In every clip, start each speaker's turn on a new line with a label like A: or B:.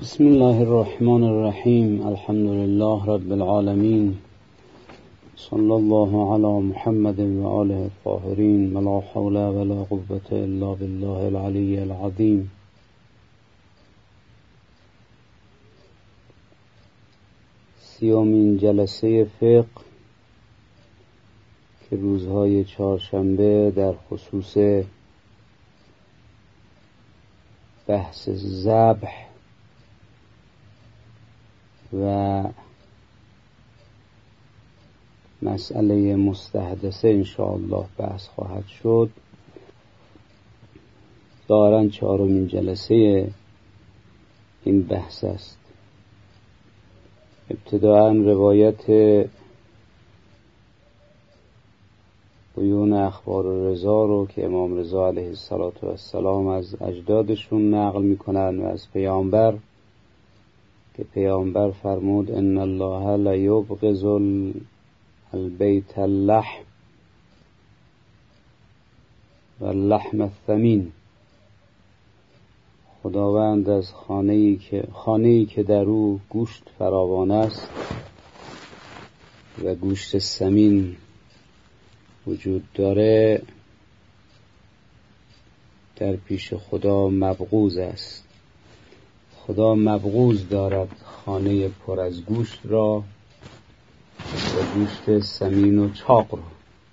A: بسم الله الرحمن الرحیم. الحمد لله رب العالمین. صلی الله علی محمد و آله الطاهرین. ولا حول ولا قوة الا بالله العلی العظیم. سیومین جلسه فقه که روزهای چهارشنبه در خصوص بحث ذبح و مسئله مستحدثه انشاءالله بحث خواهد شد. ظاهراً چهارمین جلسه این بحث است. ابتداءً روایت بیون اخبار رضا رو که امام رضا علیه السلام از اجدادشون نقل میکنن و از پیامبر که پیامبر فرمود ان الله لا یبغض البیت اللحم و اللحم الثمین. خداوند از خانه‌ای که در او گوشت فراوان است و گوشت ثمین وجود داره در پیش خدا مبغوض است. خدا مبغوض دارد خانه پر از گوشت را و گوشت ثمین و چاق را.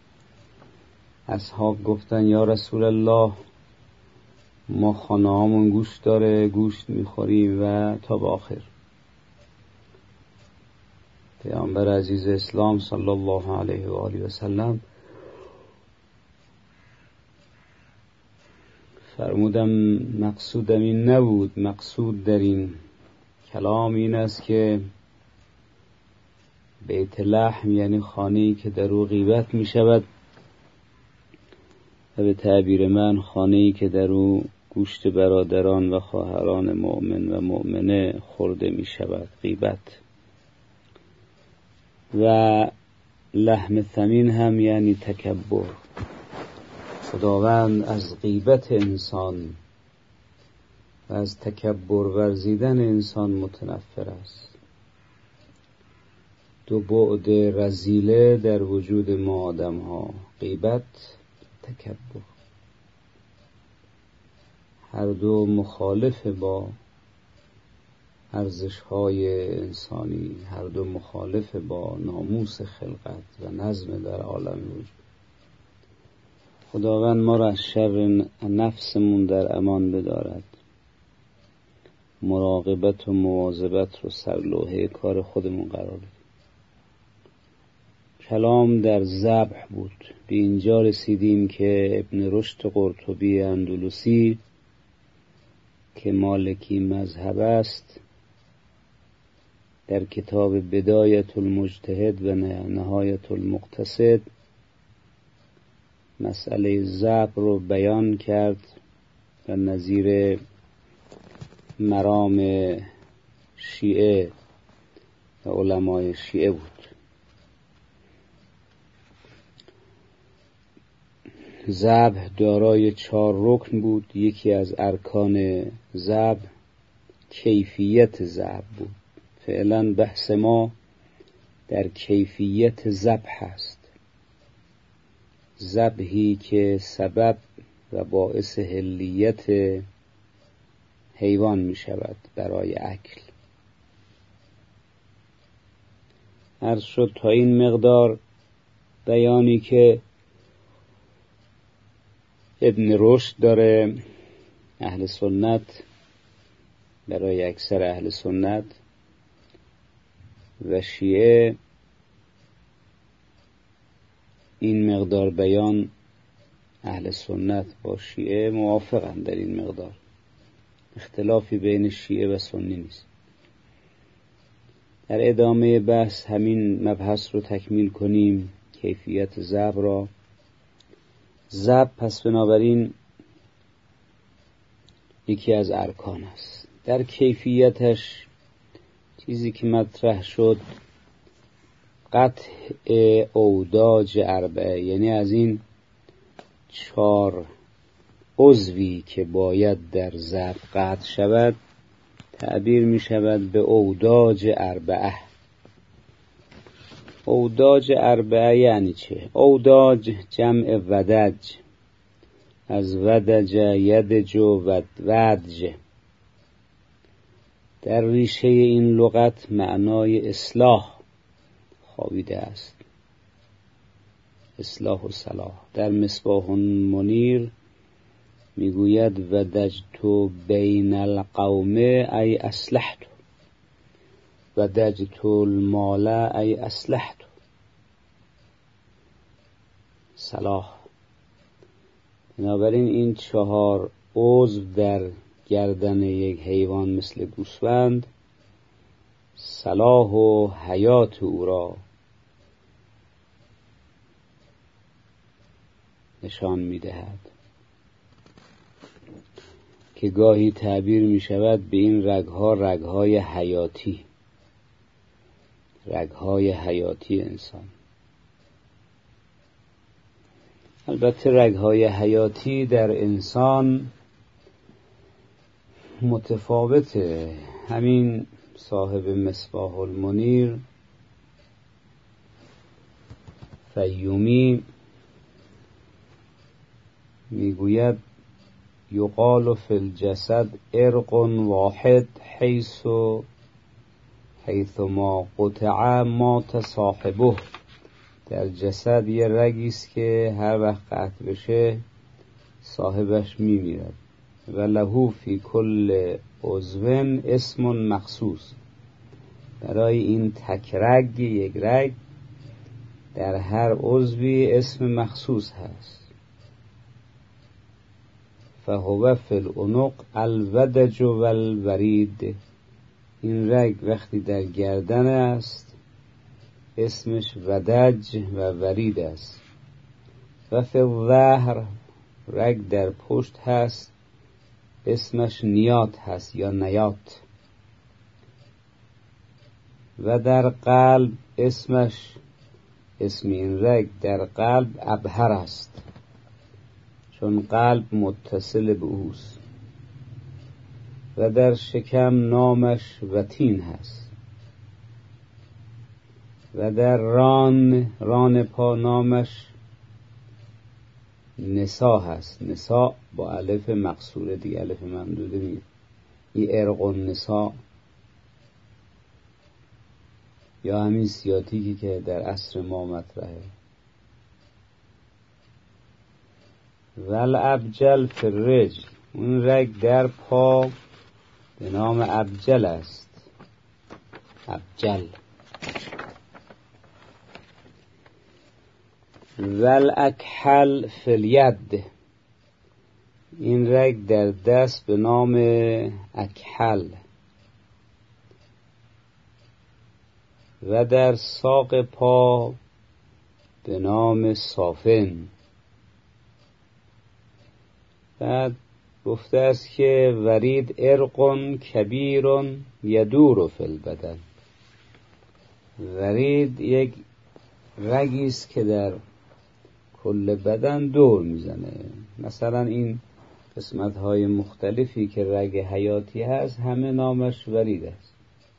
A: اصحاب گفتن یا رسول الله، ما خانه هامون گوشت داره، گوشت میخوریم و تا به آخر. پیامبر عزیز اسلام صلی الله علیه و آله و سلم فرمودم مقصودم این نبود. مقصود در این کلام این است که بیت لحم یعنی خانه‌ای که در او غیبت می شود و به تعبیر من خانه‌ای که در او گوشت برادران و خواهران مؤمن و مؤمنه خورده می شود، غیبت. و لحم ثمین هم یعنی تکبر. خداوند از غیبت انسان و از تکبر ورزیدن انسان متنفر است. دو بعد رذیله در وجود ما آدم ها، غیبت، تکبر، هر دو مخالف با ارزش های انسانی، هر دو مخالف با ناموس خلقت و نظم در عالم وجود. خداوند ما را از شر نفسمون در امان بدارد. مراقبت و مواظبت رو سرلوحه کار خودمون قرار بدیم. کلام در ذبح بود. به اینجا رسیدیم که ابن رشد قرطبی اندلسی که مالکی مذهب است در کتاب بدایت المجتهد و نهایت المقتصد مسئله ذبح رو بیان کرد و نظیر مرام شیعه و علمای شیعه بود. ذبح دارای 4 رکن بود. یکی از ارکان ذبح کیفیت ذبح بود. فعلا بحث ما در کیفیت ذبح است. ذبحی که سبب و باعث حلیت حیوان می شود برای اکل. عرض شد تا این مقدار بیانی که ابن رشد داره اهل سنت، برای اکثر اهل سنت و شیعه این مقدار بیان اهل سنت با شیعه موافقند. در این مقدار اختلافی بین شیعه و سنی نیست. در ادامه بحث همین مبحث رو تکمیل کنیم، کیفیت ذبح را. ذبح پس بنابراین یکی از ارکان است. در کیفیتش چیزی که مطرح شد قطع اوداج اربعه، یعنی از این 4 عضوی که باید در ذبح قطع شود تعبیر می شود به اوداج اربعه. اوداج اربعه یعنی چه؟ اوداج جمع ودج، از ودج یدج و ودج. در ریشه این لغت معنای اصلاح خوابیده است، اصلاح و صلاح. در مصباح منیر میگوید ودجت بین القوم ای اصلحت، ودجت المال ای اصلحت. صلاح. بنابراین این 4 عضو در گردن یک حیوان مثل گوسفند صلاح و حیات او را نشان می‌دهد، که گاهی تعبیر می شود به این رگها رگهای حیاتی، رگهای حیاتی انسان. البته رگهای حیاتی در انسان متفاوته. همین صاحب مصباح المنیر فیومی میگوید یقال فی الجسد عرق واحد حیث ما قطع مات صاحبه. در جسد یه رگیست که هر وقت قطع بشه صاحبش میمیرد. و له فی کل عضو اسم مخصوص. برای این تک رگ، یک رگ، در هر عضوی اسم مخصوص هست. فهو فی العنق الودج و الورید. این رگ وقتی در گردن است اسمش ودج و ورید است. و فی الظهر رگ در پشت هست اسمش نیات هست یا نیات. و در قلب اسم این رگ در قلب ابهر است، چون قلب متصل به اوست. و در شکم نامش وتین هست. و در ران پا نامش نسا هست. نسا با الف مقصوره دیگه، الف ممدوده نیست. این ارق النسا یا همین سیاتیکی که در عصر ما مطرحه. والابجل فی الرجل. اون رگ در پا به نام ابجل است. ابجل. والاکحل فی الید. این رگ در دست به نام اکحل. و در ساق پا به نام صافن. بعد گفته است که ورید عرق کبیر یدور فی البدن. ورید یک رگی است که در کل بدن دور میزنه. مثلا این قسمت‌های مختلفی که رگ حیاتی هست همه نامش ورید است.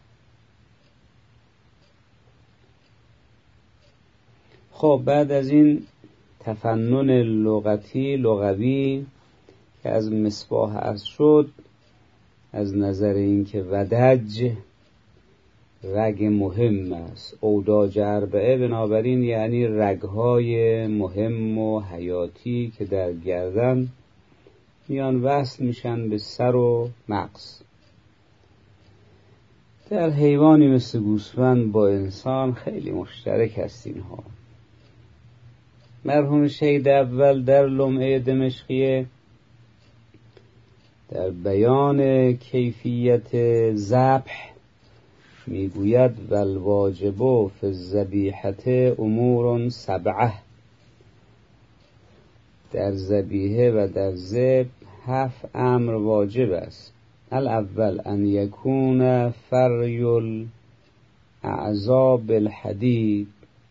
A: خب بعد از این تفنن لغوی که از مصباح عرض شد، از نظر اینکه ودج رگ مهم است، اوداج اربعه بنابراین یعنی رگهای مهم و حیاتی که در گردن میان وصل میشن به سر و مغز. در حیوانی مثل گوسفند با انسان خیلی مشترک است اینها. مرحوم شهید اول در لمعه دمشقیه در بیان کیفیت ذبح میگوید والواجب فی الذبیحة امور 7. در ذبیحه و در ذبح 7 امر واجب است. الاول ان یکون فری الاعضاء بالحدید.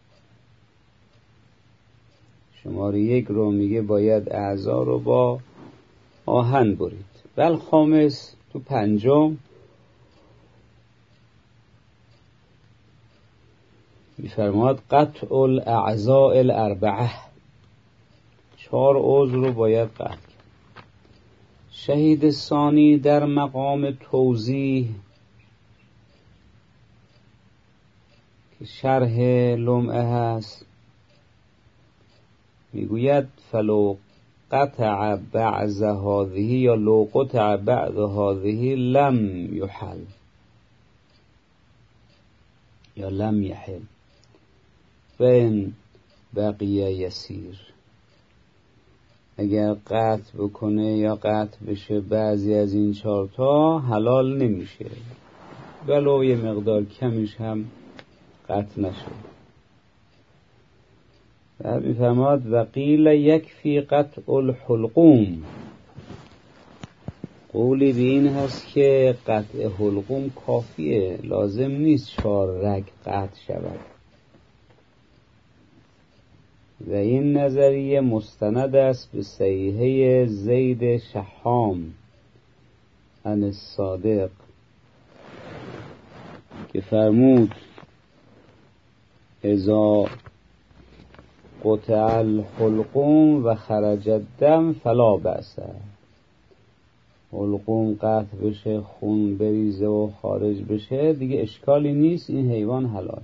A: شماره 1 رو میگه باید اعضا رو با آهن برید. والخامس تو 5م می‌فرماد قطع الاعضاء الاربعه، 4 عضو رو باید قطع کرد. شهید ثانی در مقام توضیح که شرح لمعه هست میگوید فلو قطع بعض هذه یا لو قطع بعض هذه لم یحل یا لم یحل و این بقیه یسیر. اگر قطع بکنه یا قطع بشه بعضی از این 4 تا حلال نمیشه، ولو یه مقدار کمش هم قطع نشه. و میفرماد و قیل یکفی قطع الحلقوم، قولی به این هست که قطع حلقوم کافیه، لازم نیست 4 رگ قطع شود. و این نظریه مستند است به صحیحه زید شحام عن الصادق که فرمود اذا قطع الحلقوم و خرج الدم فلا بأس. حلقوم قطع بشه، خون بریزه و خارج بشه دیگه اشکالی نیست، این حیوان حلال.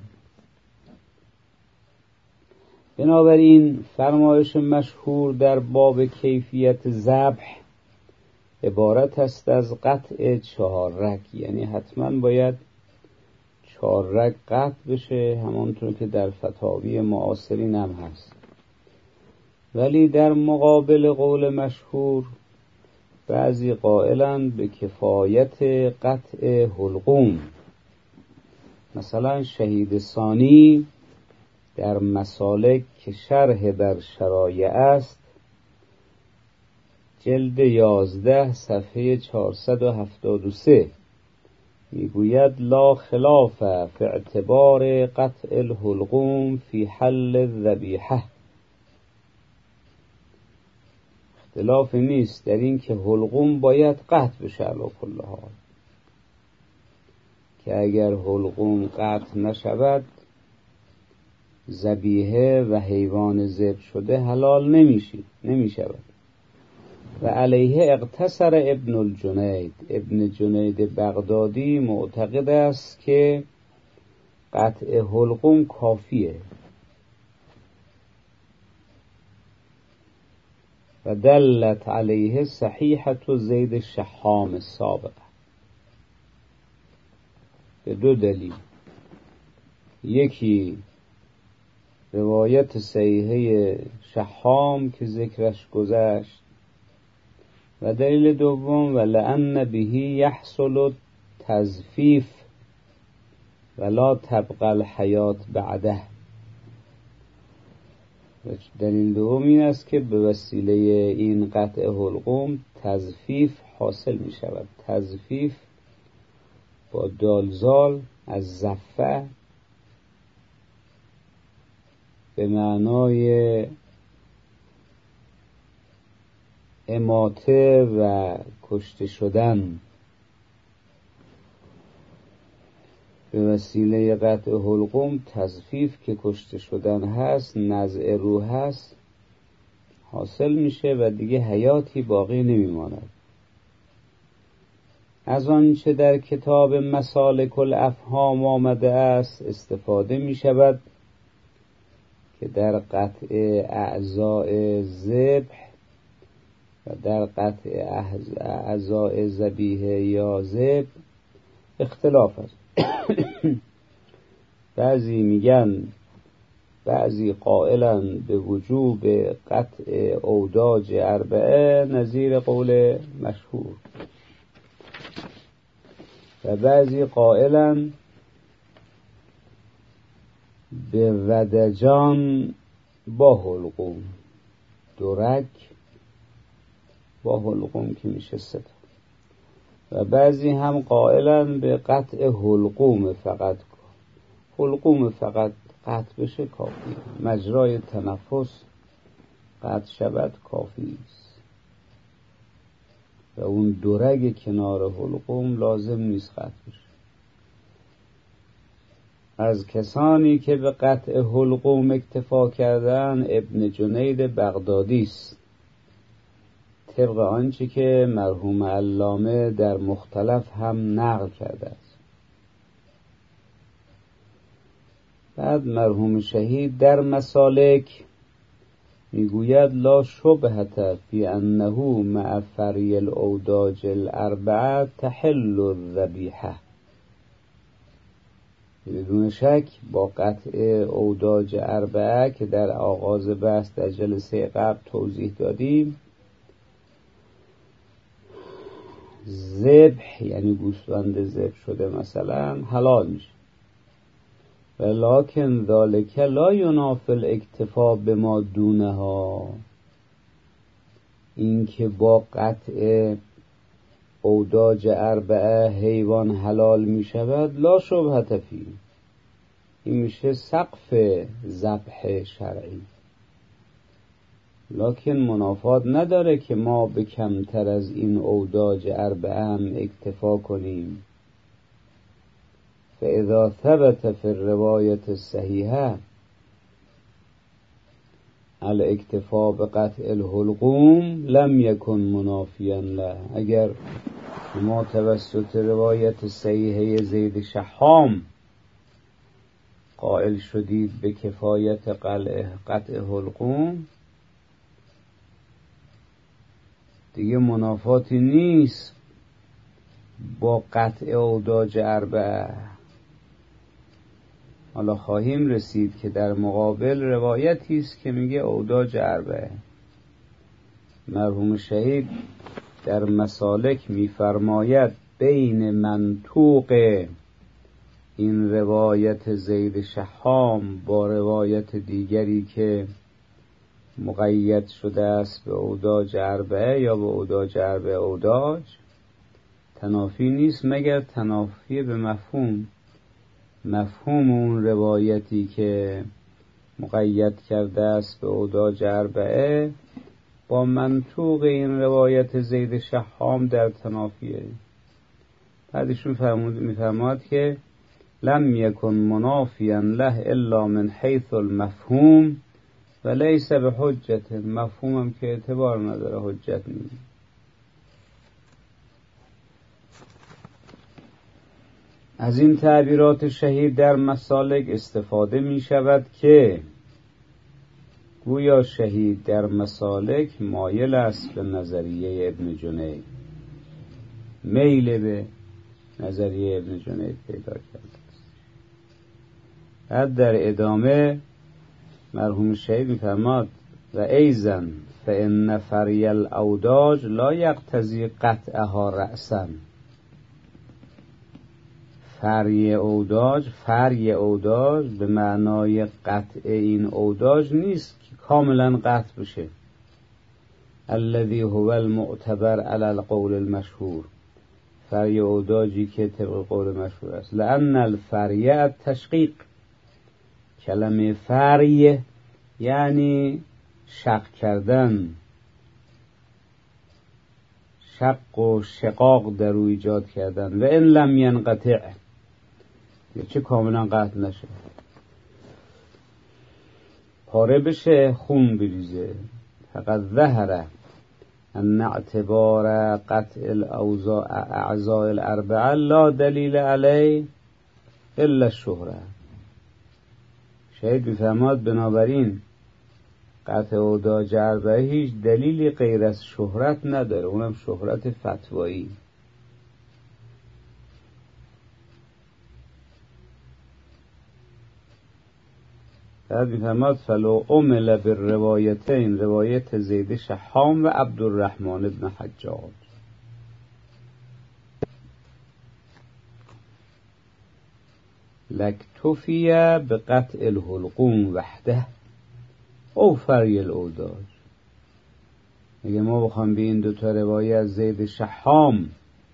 A: بنابراین فرمایش مشهور در باب کیفیت ذبح عبارت است از قطع 4 رگ، یعنی حتما باید 4 رگ قطع بشه، همانطور که در فتاوی معاصرین هم هست. ولی در مقابل قول مشهور بعضی قائلند به کفایت قطع حلقوم. مثلا شهید ثانی در مسالک که شرح بر شرایع است، جلد 11 صفحه 473 میگوید لا خلاف فی اعتبار قطع الحلقوم فی حل الذبیحه، اختلاف نیست در این که حلقوم باید قطع بشه علی کل حال، که اگر حلقوم قطع نشود ذبیحه و حیوان ذبح شده حلال نمی شود. و علیه اقتصر ابن الجنید، ابن جنید بغدادی معتقد است که قطع حلقوم کافیه. و دلت علیه صحیحة زید شحام السابقه، به 2 دلیل. یکی روایت صحیحه شحام که ذکرش گذشت، و دلیل دوم ولأن به یحصل تزفیف ولا تبقى الحیات بعده. دلیل دوم این است که به وسیله این قطع حلقوم تزفیف حاصل می شود. تزفیف با دالزال از زفه به معنای اماته و کشته شدن. به وسیله قطع حلقوم تزفیف که کشته شدن هست، نزع روح هست، حاصل میشه و دیگه حیاتی باقی نمیماند. از آنچه در کتاب مسالک الافهام آمده است استفاده می شود که در قطع اعضاء ذبح و در قطع اعضاء ذبیحه یا ذبح اختلاف است. بعضی قائلن به وجوب قطع اوداج 4 نظیر قول مشهور، و بعضی قائلن به ودجان با حلقوم، 2 رگ با حلقوم که میشه 3 تا، و بعضی هم قائلن به قطع حلقوم فقط. حلقوم فقط قطع بشه کافیه، مجرای تنفس قطع شود کافی است، و اون 2 رگ کنار حلقوم لازم نیست قطع بشه. از کسانی که به قطع حلقوم اکتفا کردن ابن جنید بغدادی است، طبق آنچه که مرحوم علامه در مختلف هم نقل کرده است. بعد مرحوم شهید در مسالک میگوید لا شبهة فی انه مع فری الاوداج الاربعه تحل الذبیحه. بدون شک با قطع اوداج اربعه که در آغاز بحث در جلسه قبل توضیح دادیم، ذبح یعنی گوسفند ذبح شده مثلا حلال میشه. ولکن ذلک لا ینافی الاکتفا بما دونها. این که با قطع اوداج اربعه حیوان حلال می شود لا شبهة فیه، این میشه سقف ذبح شرعی، لکن منافات نداره که ما به کمتر از این اوداج اربعه هم اکتفا کنیم. فاذا ثبت فی الروایت الصحیحه الاکتفا بقطع الحلقوم لم یکن منافیا له. اگر ما توسط روایت صحیحه زید شحام قائل شدید به کفایت قطع حلقوم، دیگه منافاتی نیست با قطع اوداج اربعه. حالا خواهیم رسید که در مقابل روایتی است که میگه اوداج اربعه. مرحوم شهید در مسالک میفرماید بین منطوق این روایت زید شحام با روایت دیگری که مقید شده است به اوداج اربعه یا به اوداج اربعه اوداج، تنافی نیست مگر تنافی به مفهوم اون روایتی که مقید کرده است به اوداج اربعه با منطوق این روایت زید شحام در تنافیه. بعدشون میفرماد که لم یکن منافیا له الا من حیث المفهوم و لیس به حجت. مفهومم که اعتبار نداره، حجت نیست. از این تعبیرات شهید در مسالک استفاده می شود که گویا شهید در مسالک مایل است به نظریه ابن جنید، میل به نظریه ابن جنید پیدا کرده است. بعد در ادامه مرحوم شهید می‌فرماد و ایضا فإن فری الاوداج لا یقتضی قطعها رأسا. فری اوداج به معنای قطع این اوداج نیست که کاملا قطع بشه. الذي هو المعتبر على القول المشهور، فری اوداجی که طبق قول مشهور است. لأن الفری تشقیق، کلمه فری یعنی شق کردن، شق و شقاق در او ایجاد کردن. و ان لم ینقطع، چه کاملا قطع نشه، پاره بشه، خون بریزه. فقط ظهر ان اعتبار قطع الاعضاء الاربعه لا دلیل علیه الا الشهره. شهید میفرماد بنابراین قطع اوداج اربعه هیچ دلیلی غیر از شهرت نداره، اونم شهرت فتوایی. بعد میفرماد فلو عمل بالروایتین، روایت زید شحام و عبدالرحمن ابن حجاج، لکتفی به قطع الحلقوم وحده او فری الاوداج. اگه ما بخوام به این دوتا روایت از زید شحام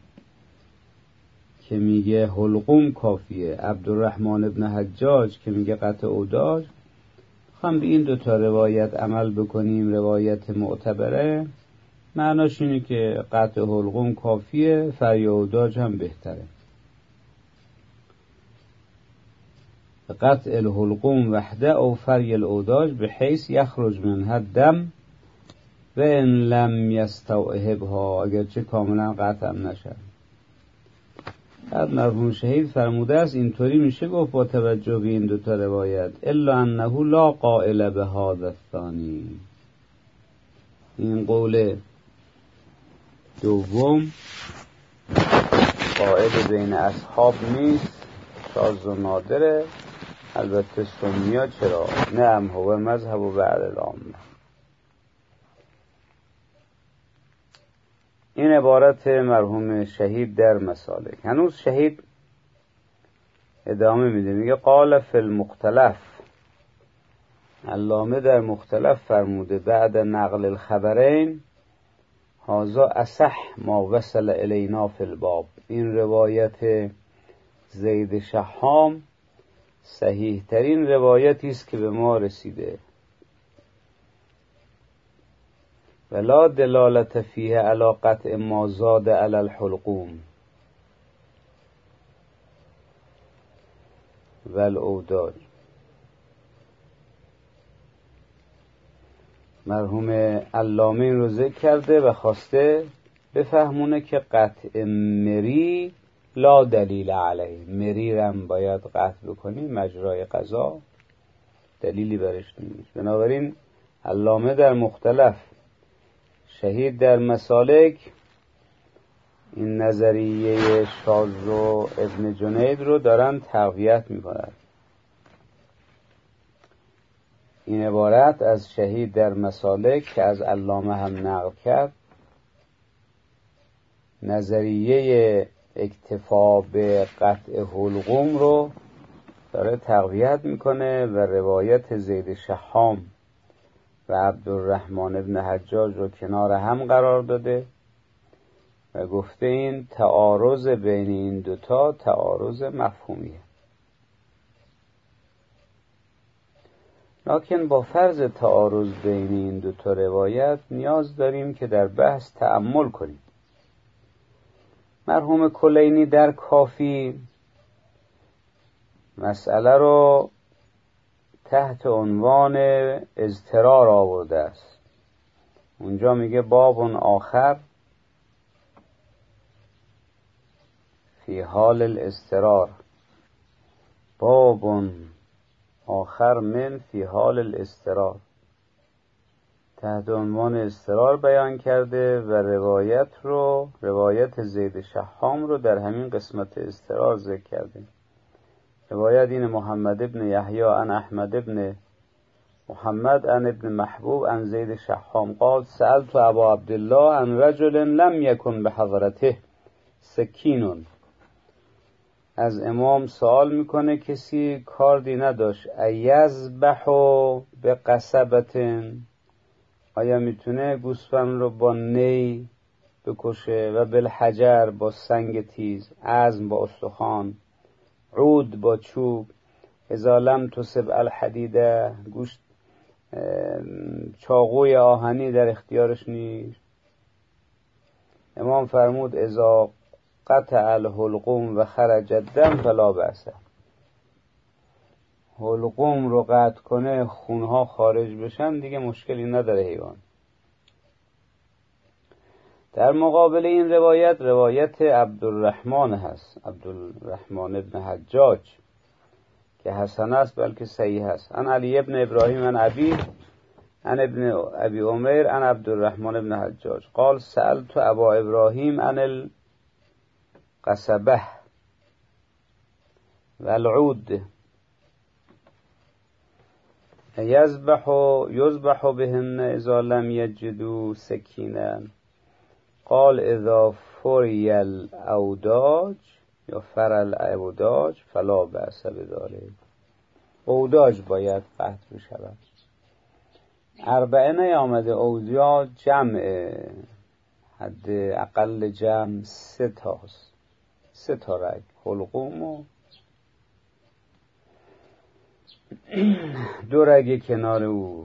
A: که میگه حلقوم کافیه، عبدالرحمن ابن حجاج که میگه قطع اوداج، بخوام به این دوتا روایت عمل بکنیم، روایت معتبره، معناش اینه که قطع حلقوم کافیه، فری اوداج هم بهتره. قطع الحلقوم وحده او فری الاوداج به حیث یخرج منها الدم و ان لم یستوعبها، اگرچه کاملا قطع نشد. بعد مرحوم شهید فرموده است اینطوری میشه گفت با توجه به این دوتا روایت الا انه لا قائل به هذا الثانی، این قول دوم قائل بین اصحاب نیست، شاذ و نادره. البته سنیا چرا؟ نعم هو مذهب و بعد العامه. این عبارت مرحوم شهید در مسالک. هنوز شهید ادامه میده، میگه قال فی المختلف، علامه در مختلف فرموده بعد نقل الخبرین هذا اصح ما وصل الینا فی الباب، این روایت زید شحام صحیح ترین روایتی است که به ما رسیده. ولا دلالت فیه علی قطع ما زاد علی الحلقوم والاوداج. مرحوم علامه این رو ذکر کرده و خواسته بفهمونه که قطع مری لا دلیل علیه، مری رم باید قطع بکنی مجرای قضا، دلیلی برش نیست. بنابراین علامه در مختلف، شهید در مسالک این نظریه شاذ و ابن جنید رو دارن تقویت میکنند. این عبارت از شهید در مسالک که از علامه هم نقل کرد، نظریه اکتفا به قطع حلقوم رو داره تقویت میکنه و روایت زید شحام و عبدالرحمن ابن حجاج رو کنار هم قرار داده و گفته این تعارض بین این دوتا تعارض مفهومیه. لکن با فرض تعارض بین این دوتا روایت نیاز داریم که در بحث تأمل کنیم. مرحوم کلینی در کافی مسئله رو تحت عنوان اضطرار آورده است. اونجا میگه باب آخر فی حال الاضطرار، باب آخر من فی حال الاضطرار، تحت عنوان اضطرار بیان کرده و روایت زید شحام رو در همین قسمت اضطرار ذکر کرده. روایت این محمد ابن یحیی عن احمد ابن محمد عن ابن محبوب عن زید شحام قال سألت ابا عبدالله عن رجل لم یکن بحضرته سکینون. از امام سوال میکنه کسی کاردی نداشت ایذبحو بقصبتن، آیا میتونه گوسفند رو با نی بکشه و بالحجر با سنگ تیز، عظم با استخوان، عود با چوب، اذا لم تصب الحدیده، گوشت چاقوی آهنی در اختیارش نیست. امام فرمود اذا قطع الحلقوم و خرج الدم فلا بأس، حلقوم رو قطع کنه خونها خارج بشن دیگه مشکلی نداره حیوان. در مقابل این روایت عبدالرحمن هست، عبدالرحمن ابن حجاج که حسن است بلکه صحیح است. عن علی ابن ابراهیم عن ابی عن ابن ابی عمیر عن عبدالرحمن ابن حجاج قال سألت ابا ابراهیم عن القصبه والعود یذبح بهن اذا لم یجدوا سکینا قال اذا فری الاوداج یا فر الاوداج فلا بأس بذلک. اوداج باید قطع بشود. اربعه نیامده، اوداج جمع، حد اقل جمع 3 تاست، 3 تا رگ، حلقوم و 2 رگ کنار او.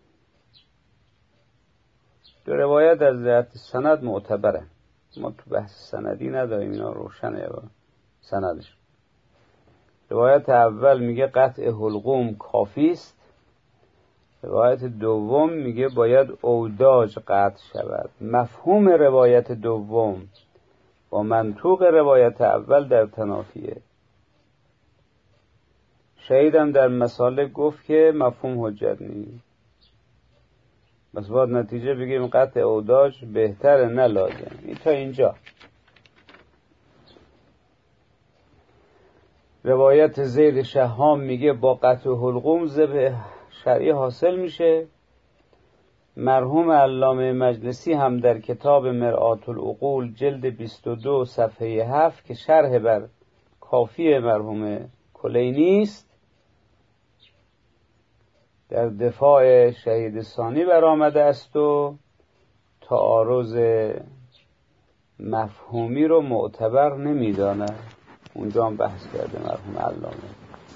A: 2 روایت از جهت سند معتبره، ما تو بحث سندی نداریم، اینا روشنه با سندش. روایت اول میگه قطع حلقوم کافی است، روایت دوم میگه باید اوداج قطع شود. مفهوم روایت دوم با منطوق روایت اول در تنافیه. شهیدم در مسالک گفت که مفهوم حجت نیست، بس باید نتیجه بگیم قطع اوداج بهتره نه لازم. این تا اینجا. روایت زید شهام میگه با قطع حلقوم ذبح شرعی حاصل میشه. مرحوم علامه مجلسی هم در کتاب مرآت العقول جلد 22 صفحه 7 که شرح بر کافی مرحوم کلینی است، در دفاع شهید ثانی برآمده است و تعارض مفهومی رو معتبر نمیدانه. اونجا هم بحث کرده مرحوم علامه.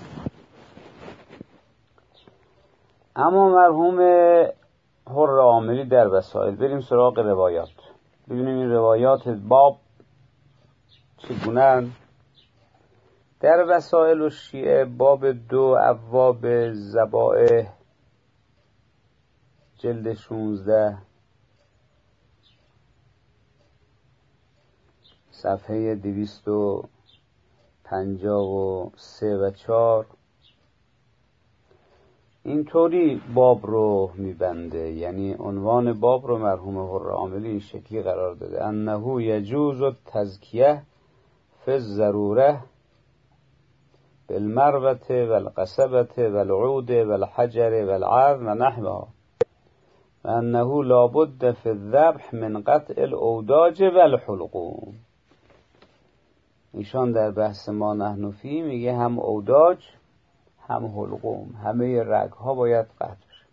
A: اما مرحوم حر عاملی در وسائل، بریم سراغ روایات ببینیم این روایات باب چگونه‌اند. در وسائل و شیعه باب 2 ابواب ذبائح جلد 16 صفحه 253 و 4 اینطوری باب رو میبنده، یعنی عنوان باب رو مرحوم حر عاملی این شکلی قرار داده: انه یجوز التزکیه فی الضروره بالمروه والقصبه والعود والحجر والعظم و نحوها و انه لابد فی الذبح من قطع الاوداج والحلقوم. ایشان در بحث ما نحن فی میگه هم اوداج هم حلقوم، همه رگ ها باید قطع بشه.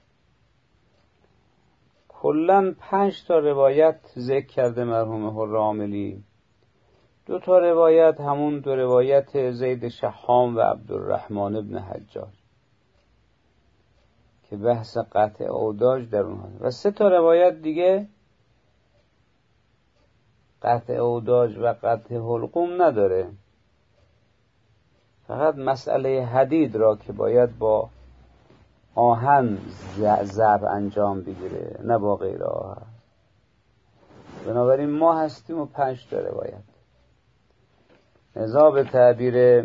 A: کلن 5 تا روایت ذکر کرده مرحوم حر عاملی. 2 تا روایت همون 2 روایت زید شهام و عبدالرحمن ابن حجاج که بحث قطع اوداج در اونها، و 3 تا روایت دیگه قطع اوداج و قطع حلقوم نداره، فقط مسئله حدید را که باید با آهن ضرب انجام بگیره نه با غیر آهن. بنابراین ما هستیم و 5 تا روایت. لذا به تعبیر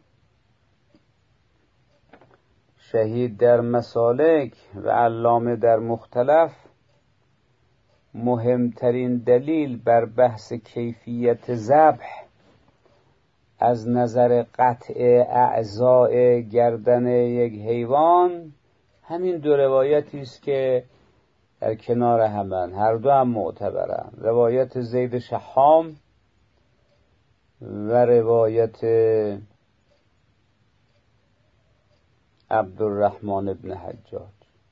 A: شهید در مسالک و علامه در مختلف، مهمترین دلیل بر بحث کیفیت ذبح از نظر قطع اعضاء گردن یک حیوان همین 2 روایتی است که در کنار همن، هر دو هم معتبرن: روایت زید شهام و روایت عبدالرحمن ابن حجاج.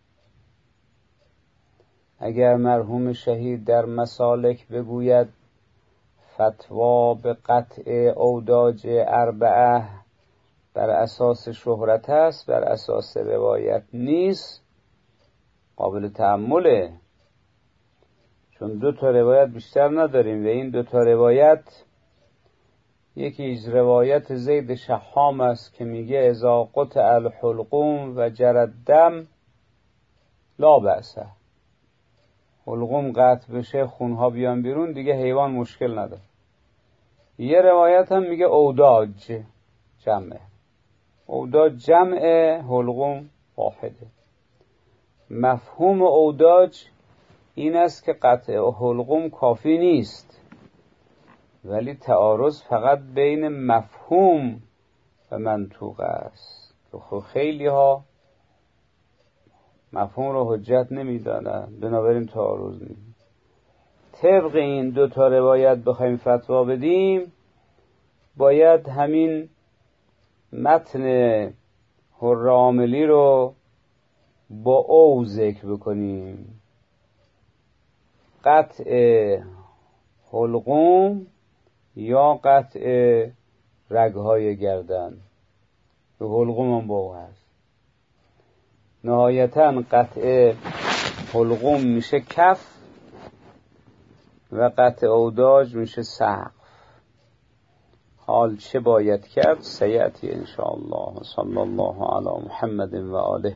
A: اگر مرحوم شهید در مسالک بگوید فتوا به قطع اوداج 4 بر اساس شهرت است، بر اساس روایت نیست، قابل تأمله، چون 2 تا روایت بیشتر نداریم و این 2 تا روایت، یکی از روایت زید شهام است که میگه اذا قطع الحلقوم و جرى الدم لا بأس، حلقوم قطع بشه خونها بیان بیرون دیگه حیوان مشکل نداره. یه روایت هم میگه اوداج جمعه، اوداج جمع، حلقوم واحده. مفهوم اوداج این است که قطع حلقوم کافی نیست، ولی تعارض فقط بین مفهوم و منطوق است که خیلی ها مفهوم رو حجت نمیدانن، بنابراین تعارض نیست. طبق این 2 تا روایت بخوایم فتوا بدیم باید همین متن حر عاملی رو با او ذکر بکنیم: قطع حلقوم یا قطع رگهای گردن. به حلقوم هم با او هست. نهایتاً قطع حلقوم میشه کف و قطع اوداج میشه سقف. حال چه باید کرد سیأتی انشاءالله. صلی الله علی محمد و آله.